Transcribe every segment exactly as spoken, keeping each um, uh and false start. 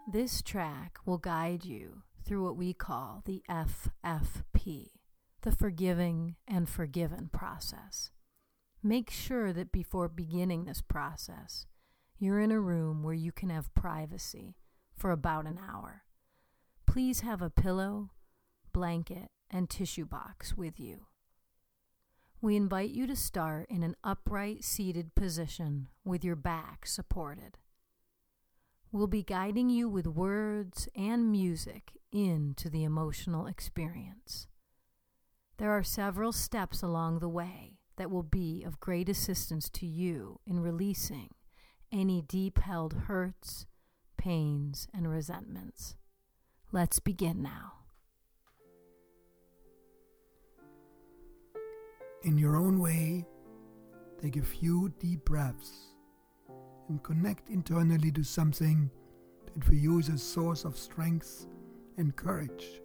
This track will guide you through what we call the F F P, the forgiving and forgiven process. Make sure that before beginning this process, you're in a room where you can have privacy for about an hour. Please have a pillow, blanket, and tissue box with you. We invite you to start in an upright seated position with your back supported. We'll be guiding you with words and music into the emotional experience. There are several steps along the way that will be of great assistance to you in releasing any deep-held hurts, pains, and resentments. Let's begin now. In your own way, take a few deep breaths and connect internally to something that for you is a source of strength and courage.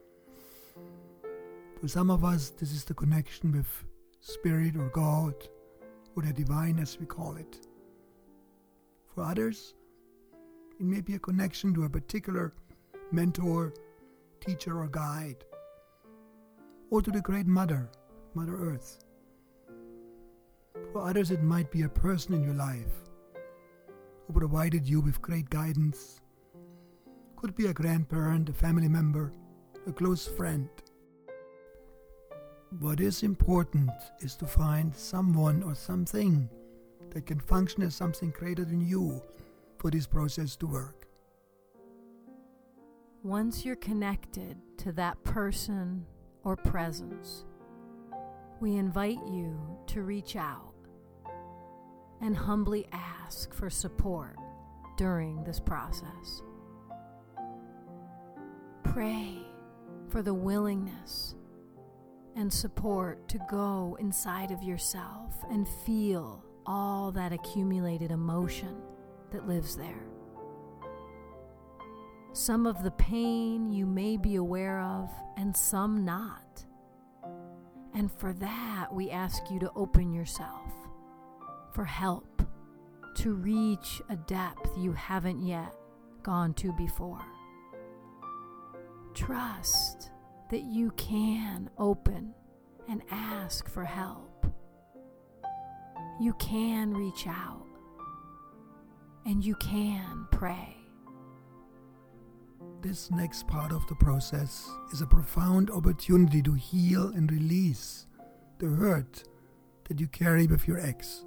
For some of us, this is the connection with Spirit or God, or the divine as we call it. For others, it may be a connection to a particular mentor, teacher, or guide, or to the Great Mother, Mother Earth. For others, it might be a person in your life who provided you with great guidance. Could be a grandparent, a family member, a close friend. What is important is to find someone or something that can function as something greater than you for this process to work. Once you're connected to that person or presence, we invite you to reach out and humbly ask for support during this process. Pray for the willingness and support to go inside of yourself and feel all that accumulated emotion that lives there. Some of the pain you may be aware of and some not. And for that, we ask you to open yourself for help to reach a depth you haven't yet gone to before. Trust that you can open and ask for help. You can reach out, and you can pray. This next part of the process is a profound opportunity to heal and release the hurt that you carry with your ex.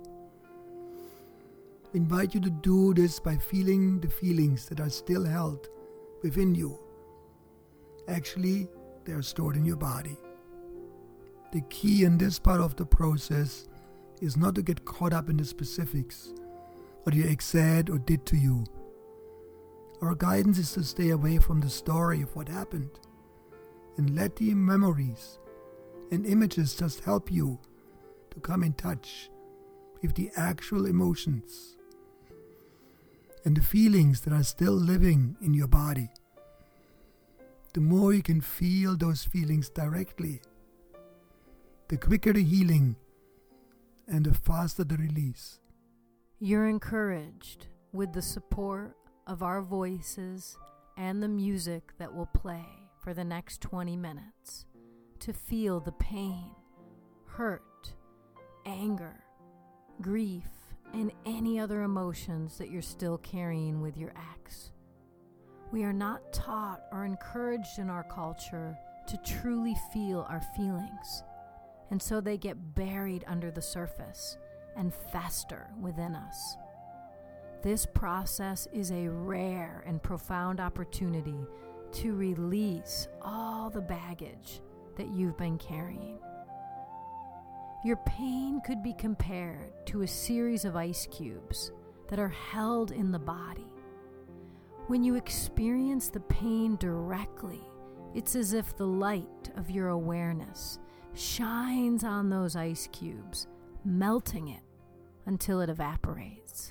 We invite you to do this by feeling the feelings that are still held within you. Actually, they are stored in your body. The key in this part of the process is not to get caught up in the specifics, what your ex said or did to you. Our guidance is to stay away from the story of what happened and let the memories and images just help you to come in touch with the actual emotions and the feelings that are still living in your body. The more you can feel those feelings directly, the quicker the healing and the faster the release. You're encouraged with the support of our voices and the music that will play for the next twenty minutes to feel the pain, hurt, anger, grief, and any other emotions that you're still carrying with your ex. We are not taught or encouraged in our culture to truly feel our feelings, and so they get buried under the surface and fester within us. This process is a rare and profound opportunity to release all the baggage that you've been carrying. Your pain could be compared to a series of ice cubes that are held in the body. When you experience the pain directly, it's as if the light of your awareness shines on those ice cubes, melting it until it evaporates.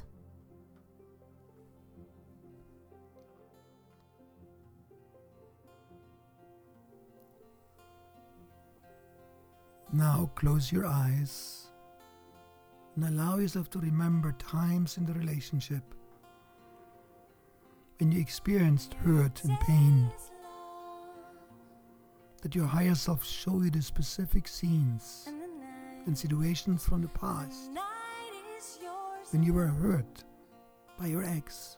Now close your eyes and allow yourself to remember times in the relationship when you experienced hurt and pain, that your higher self show you the specific scenes and situations from the past when you were hurt by your ex.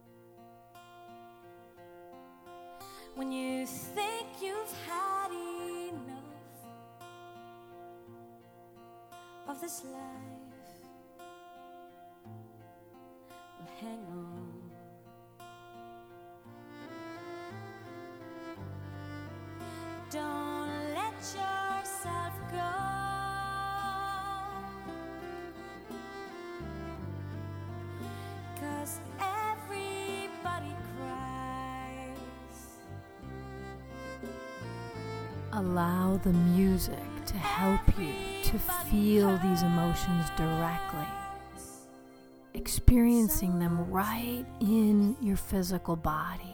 When you think you've had enough of this life, well, hang on. Don't let yourself go, 'cause everybody cries. Allow the music to help you to feel these emotions directly, experiencing them right in your physical body.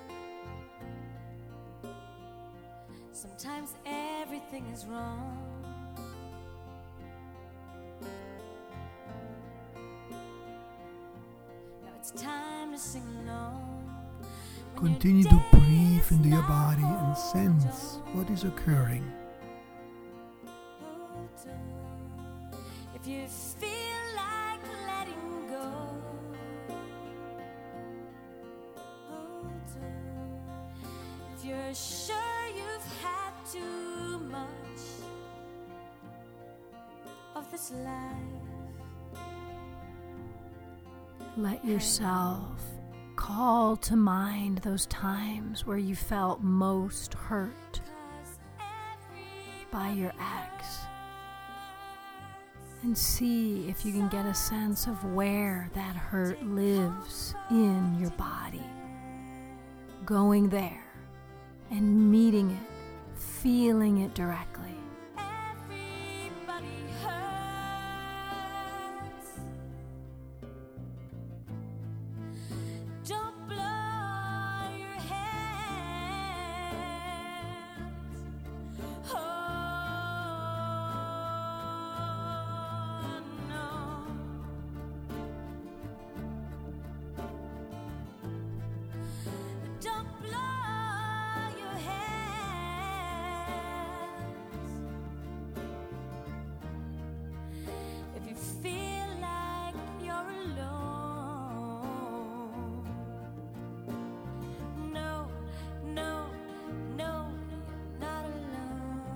Sometimes everything is wrong. Now it's time to sing along. When your Continue to day breathe is into your now body and sense over. what is occurring. Hold on. If you feel like letting go, hold on. If you're sure you've had too much of this life, Let yourself call to mind those times where you felt most hurt 'cause every by your ex, and see if you can get a sense of where that hurt lives in your body. Going there and meeting it, feeling it directly. everybody hurts. Don't blow your hands. Oh no. Don't blow your hands. If you feel like you're alone, no, no, no, you're not alone.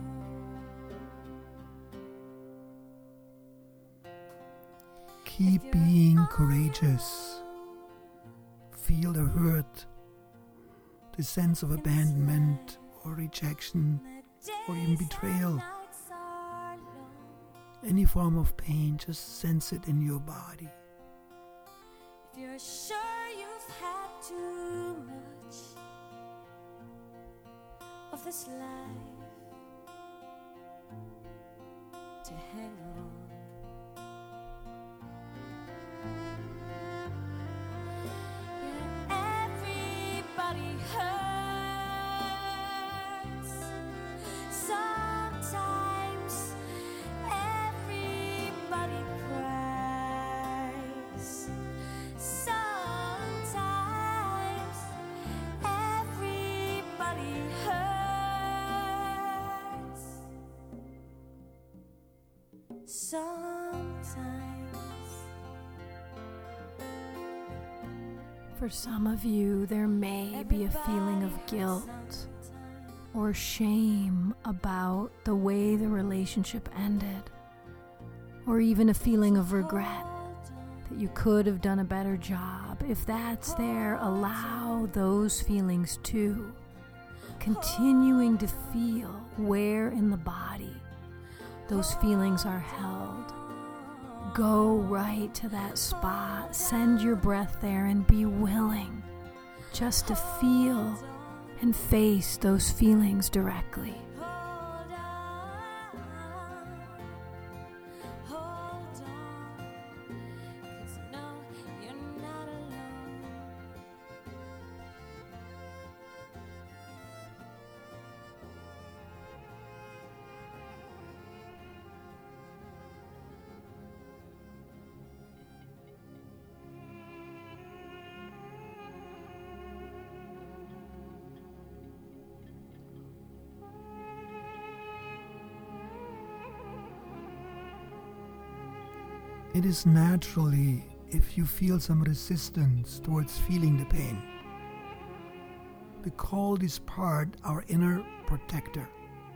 Keep being courageous. Feel the hurt, the sense of abandonment or rejection, or even betrayal. Any form of pain, just sense it in your body. If you're sure you've had too much of this life, to hang on. Yeah, everybody hurts. Sometimes everybody cries. Sometimes everybody hurts. Sometimes. For some of you, there may be a feeling of guilt or shame about the way the relationship ended, or even a feeling of regret that you could have done a better job. If that's there, allow those feelings too. Continuing to feel where in the body those feelings are held. Go right to that spot, send your breath there, and be willing just to feel and face those feelings directly. Hold on, hold on, 'cause no, you're not alone. It is naturally if you feel some resistance towards feeling the pain. We call this part our inner protector.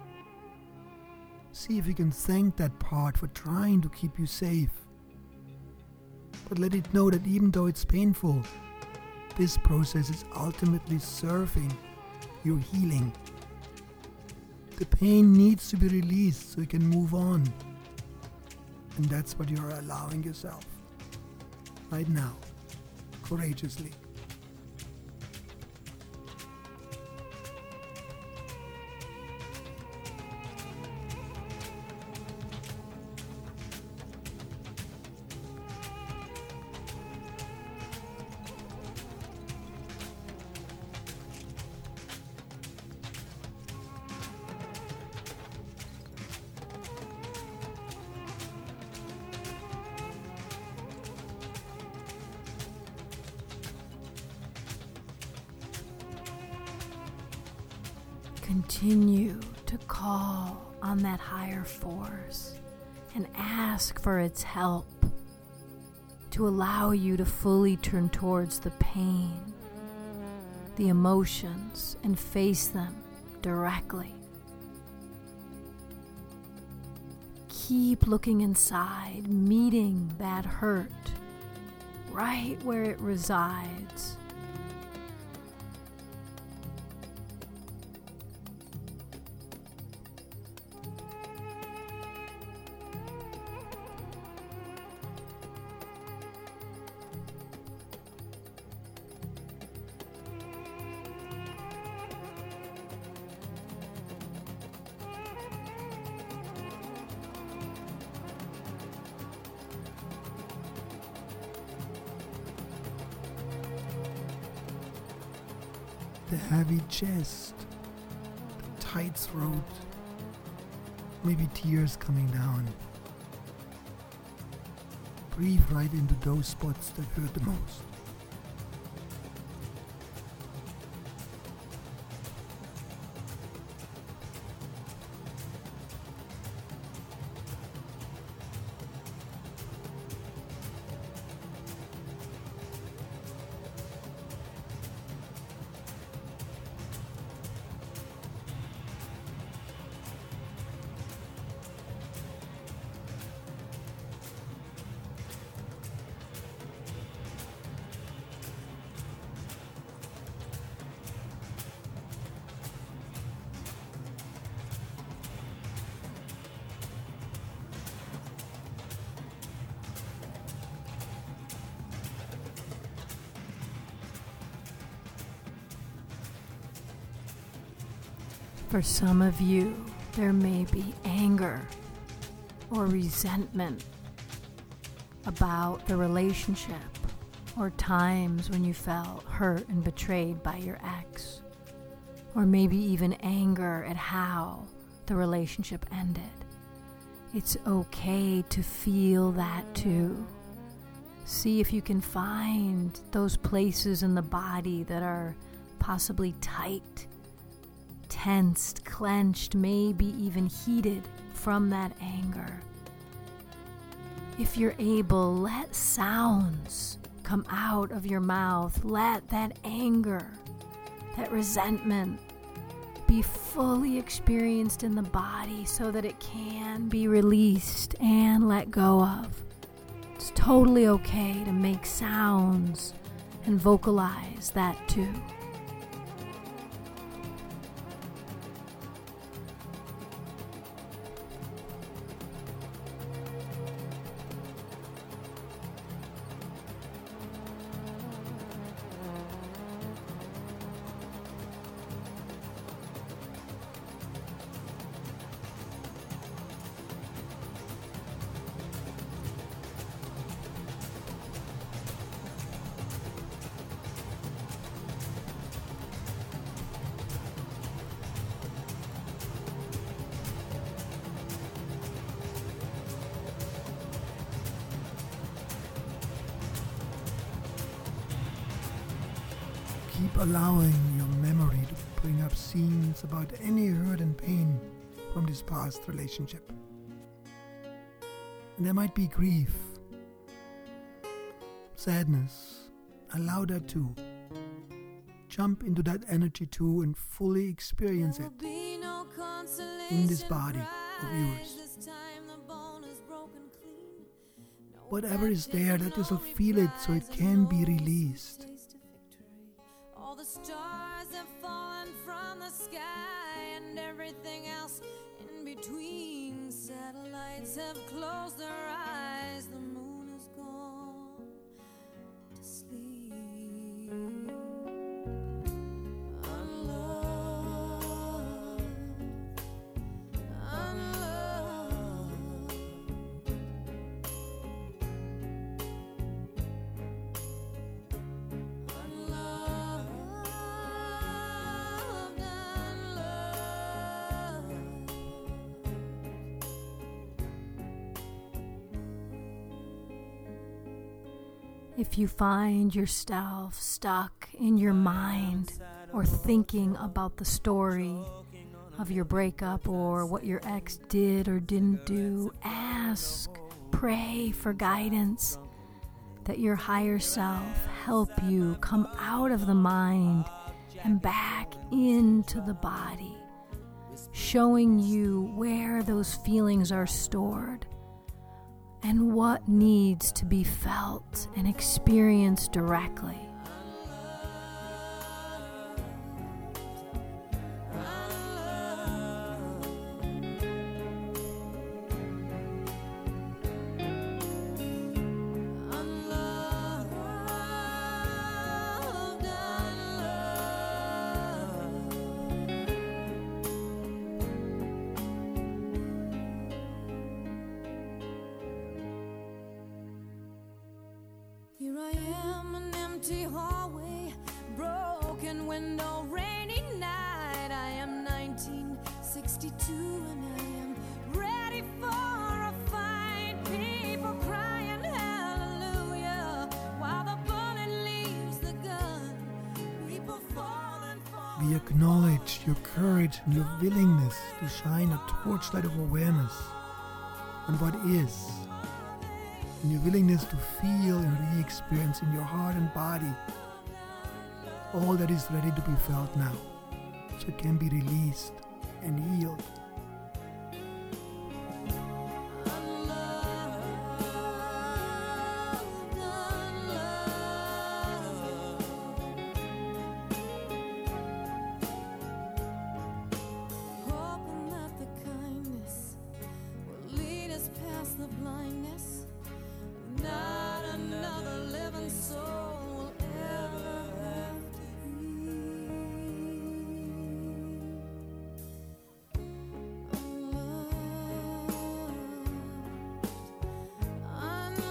See if you can thank that part for trying to keep you safe. But let it know that even though it's painful, this process is ultimately serving your healing. The pain needs to be released so you can move on. And that's what you're allowing yourself right now, courageously. Continue to call on that higher force and ask for its help to allow you to fully turn towards the pain, the emotions, and face them directly. Keep looking inside, meeting that hurt right where it resides. The heavy chest, the tight throat, maybe tears coming down. Breathe right into those spots that hurt the most. For some of you, there may be anger or resentment about the relationship or times when you felt hurt and betrayed by your ex, or maybe even anger at how the relationship ended. It's okay to feel that too. See if you can find those places in the body that are possibly tight, tensed, clenched, maybe even heated from that anger. If you're able, let sounds come out of your mouth. Let that anger, that resentment be fully experienced in the body so that it can be released and let go of. It's totally okay to make sounds and vocalize that too. Keep allowing your memory to bring up scenes about any hurt and pain from this past relationship. And there might be grief, sadness, allow that too. Jump into that energy too and fully experience it in this body of yours. Whatever is there, let yourself feel it so it can be released. All the stars have fallen from the sky, and everything else in between. Satellites have closed their eyes. The moon is gone to sleep. Unloved, unloved. If you find yourself stuck in your mind or thinking about the story of your breakup or what your ex did or didn't do, ask, pray for guidance, that your higher self help you come out of the mind and back into the body, showing you where those feelings are stored and what needs to be felt and experienced directly. Here I am, an empty hallway, broken window, rainy night. I am nineteen sixty-two and I am ready for a fight. People crying hallelujah while the bullet leaves the gun. People falling, falling. We acknowledge your courage and your willingness to shine a torchlight of awareness on what is, and your willingness to feel and re-experience in your heart and body all that is ready to be felt now, so it can be released and healed. Hoping that the kindness will lead us past the blindness. Not another living soul will ever have to grieve. Unloved,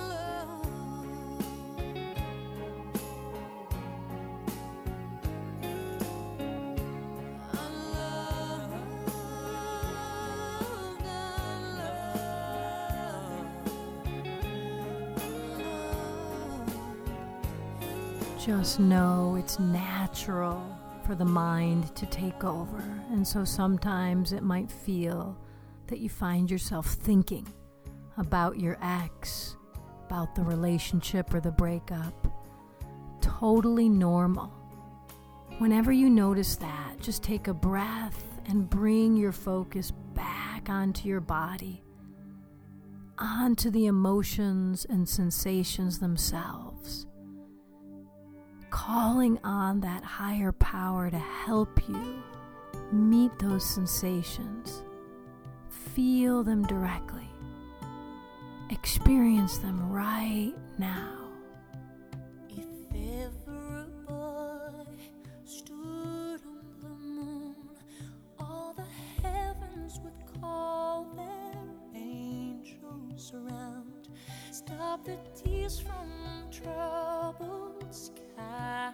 Just know it's natural for the mind to take over, and so sometimes it might feel that you find yourself thinking about your ex, about the relationship or the breakup. Totally normal. Whenever you notice that, just take a breath and bring your focus back onto your body, onto the emotions and sensations themselves, calling on that higher power to help you meet those sensations. Feel them directly. Experience them right now. if ever a boy stood on the moon, all the heavens would call their angels around. Stop the tears from troubled skies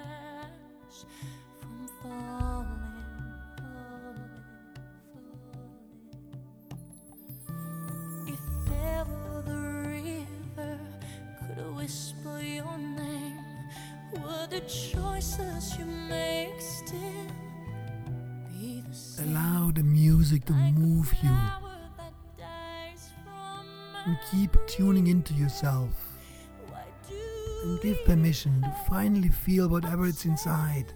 from falling, falling, falling. If ever the river could whisper your name, would the choices you make still be the same? Allow the music to move you and keep tuning into yourself and give permission to finally feel whatever it's inside.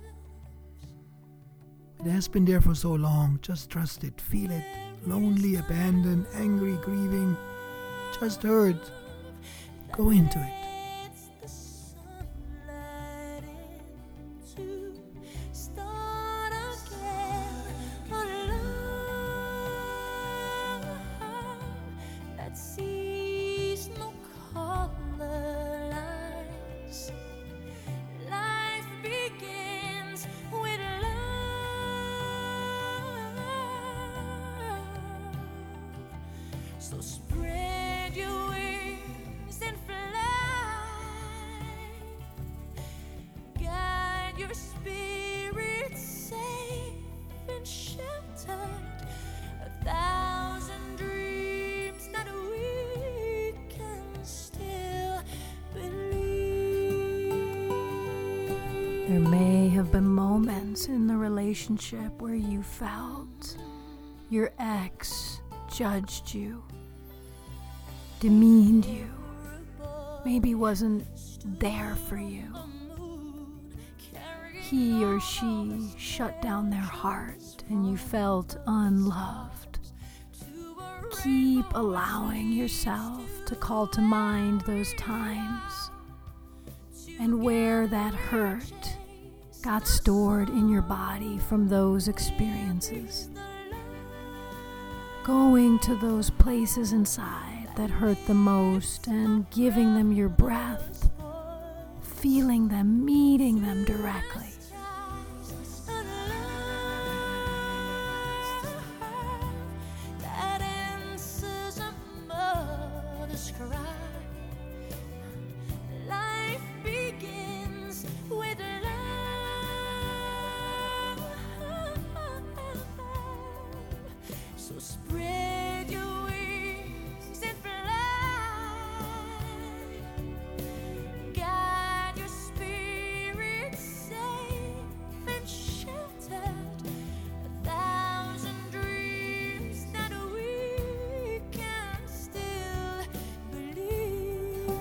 It has been there for so long, just trust it, feel it. Lonely, abandoned, angry, grieving, just hurt. Go into it. So spread your wings and fly. Guide your spirit safe and sheltered. A thousand dreams that we can still believe. There may have been moments in the relationship where you felt your ex judged you, demeaned you, maybe wasn't there for you. He or she shut down their heart and you felt unloved. Keep allowing yourself to call to mind those times and where that hurt got stored in your body from those experiences. Going to those places inside that hurt the most and giving them your breath, feeling them, meeting them directly. That answers a mother's cry. Life begins with love. So spread your wings and fly. Guide your spirit safe and sheltered. A thousand dreams that we can still believe.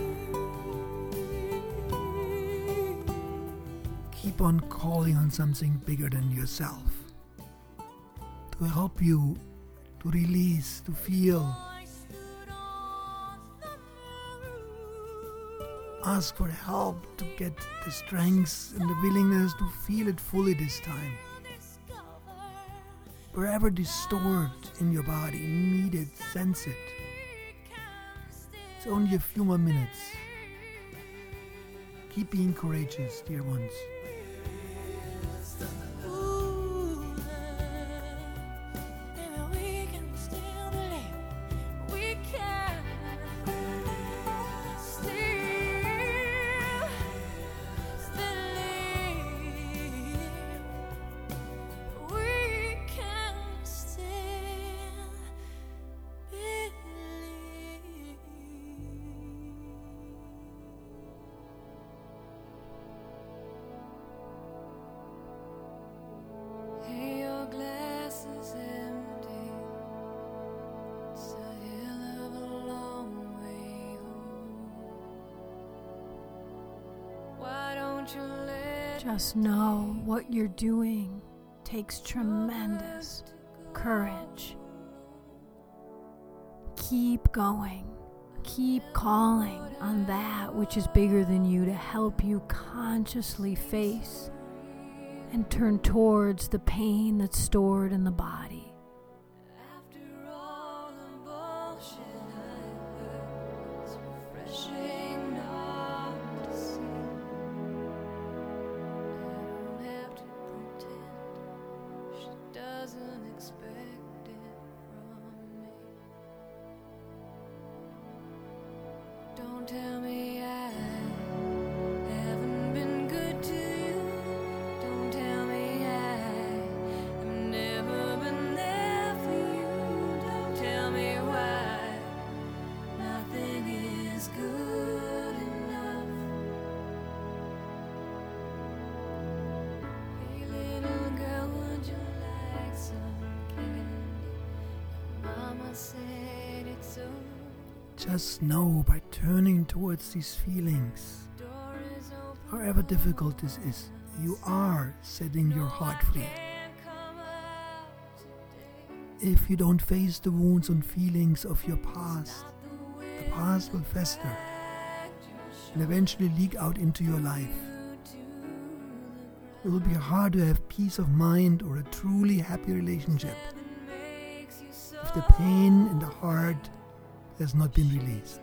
Keep on calling on something bigger than yourself to help you to release, to feel. I stood on the roof. Ask for help to get the strength and the willingness to feel it fully this time. Wherever distorted in your body, meet it, sense it. It's only a few more minutes. Keep being courageous, dear ones. Just know what you're doing takes tremendous courage. Keep going. Keep calling on that which is bigger than you to help you consciously face and turn towards the pain that's stored in the body. After all the bullshit I heard, it's refreshing not to see. I don't have to pretend she doesn't expect it from me. Don't tell me I haven't been good to you. Don't tell me I have never been there for you. Don't tell me why nothing is good enough. Hey little girl, would you like some candy? Mama said it's so. Just know by turning towards these feelings, Don't however difficult this is, you are setting your heart free. If you don't face the wounds and feelings of your past, the past will fester and eventually leak out into your life. It will be hard to have peace of mind or a truly happy relationship if the pain in the heart has not been released.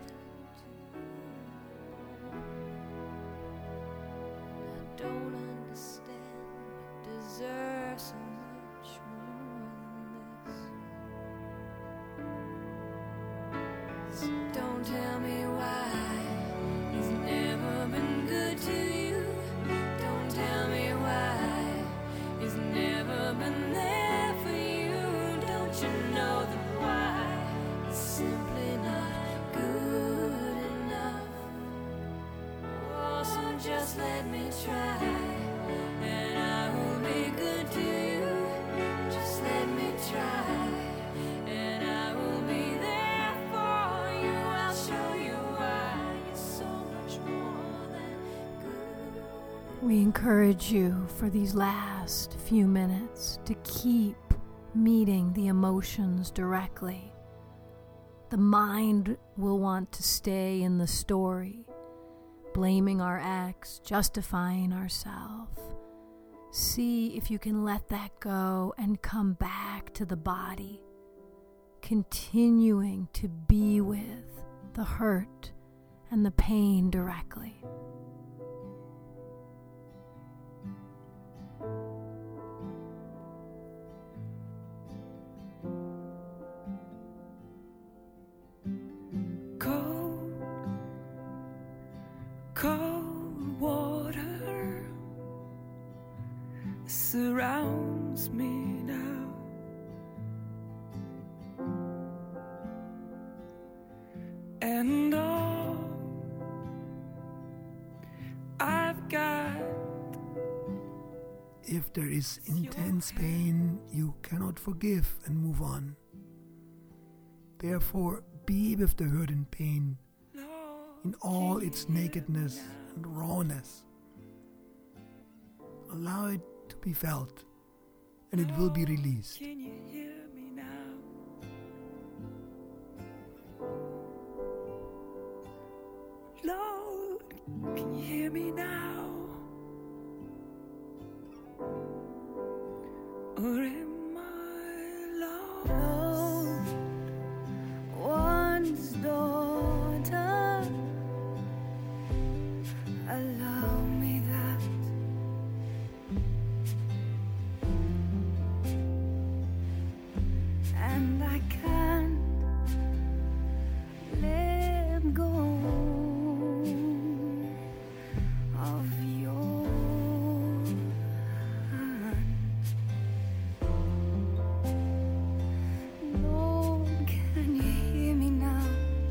Don't tell me why he's never been good to you. Don't tell me why he's never been there for you. Don't you know that why is simply not good enough? Oh, so just let me try, and I will be good to you. Just let me try. We encourage you for these last few minutes to keep meeting the emotions directly. The mind will want to stay in the story, blaming our ex, justifying ourselves. See if you can let that go and come back to the body, continuing to be with the hurt and the pain directly. Cold water surrounds me now, and all I've got. If there is intense pain, you cannot forgive and move on. Therefore, be with the hurt and pain in all its nakedness and rawness. Allow it to be felt, and it will be released. Can you hear me now? Lord, can you hear me now? Or am I lost? One's daughter, allow me that. And I can't let go of your hand. Lord, can you hear me now?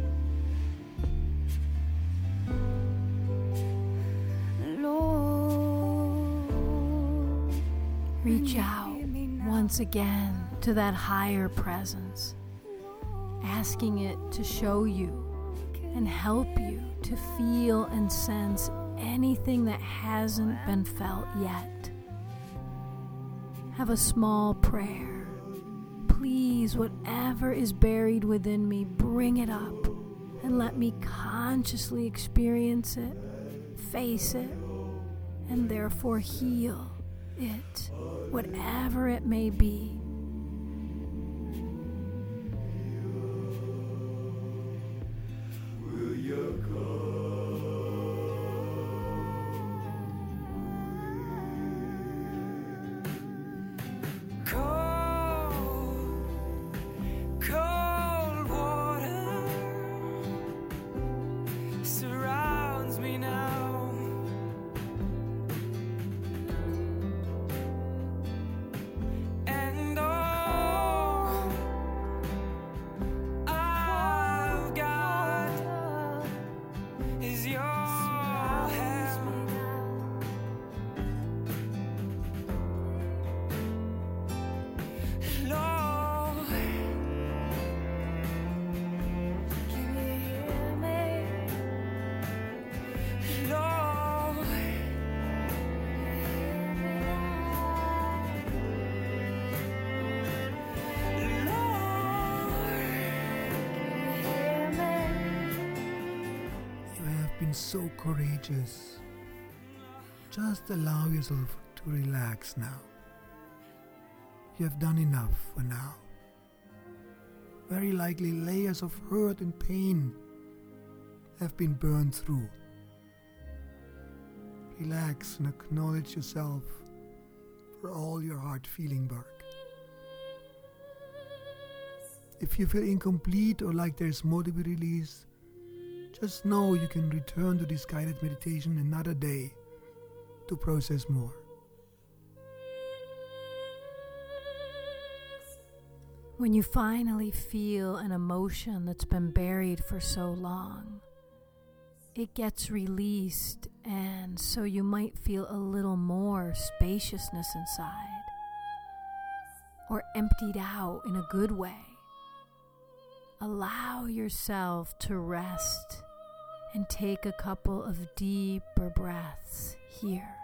Lord, Reach out once again to that higher presence, asking it to show you and help you to feel and sense anything that hasn't been felt yet. Have a small prayer. Please, whatever is buried within me, bring it up and let me consciously experience it, face it, and therefore heal it, whatever it may be. and been so courageous. Just allow yourself to relax now. You have done enough for now. Very likely layers of hurt and pain have been burned through. Relax and acknowledge yourself for all your heart-feeling work. If you feel incomplete or like there's more to be released, just know you can return to this guided meditation another day to process more. When you finally feel an emotion that's been buried for so long, it gets released, and so you might feel a little more spaciousness inside, or emptied out in a good way. Allow yourself to rest and take a couple of deeper breaths here.